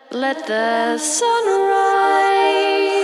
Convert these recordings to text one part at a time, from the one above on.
Let the sun rise.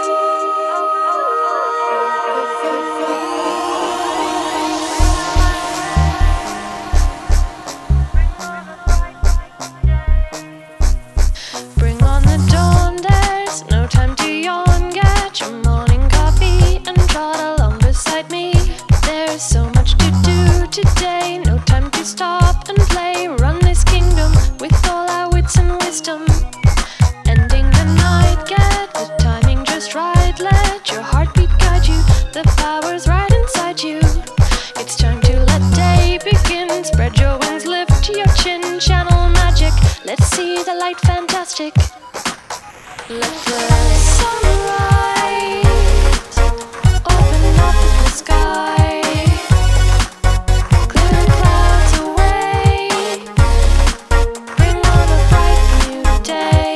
Bring on the dawn, there's no time to yawn. Get your morning coffee and trot along beside me. There's so much to do today, no time to stop and play. Run this kingdom with all our wits and wisdom. Ending the night, get the timing just right. Let your heartbeat guide you, the power's right inside you. It's time to let day begin. Spread your wings, lift your chin, channel magic. Let's see the light fantastic. Let the sun rise. Open up the sky. Clear the clouds away. Bring on a bright new day.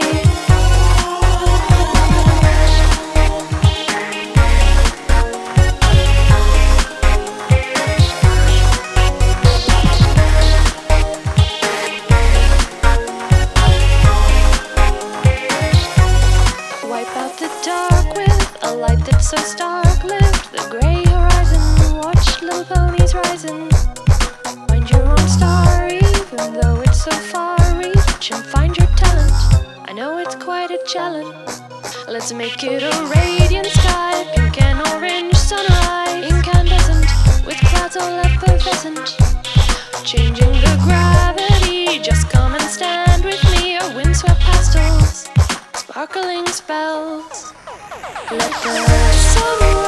Wipe out the dark with a light that's so stark. Lift the gray horizon, watch little ponies rising. Find your own star, even though it's so far. Reach and find your talent. I know it's quite a challenge. Let's make it a radiant sky, pink and orange sunrise, incandescent with clouds all effervescent. Changing the gravity, just come and stand with me. Our windswept pastels, sparkling spells. Let the sun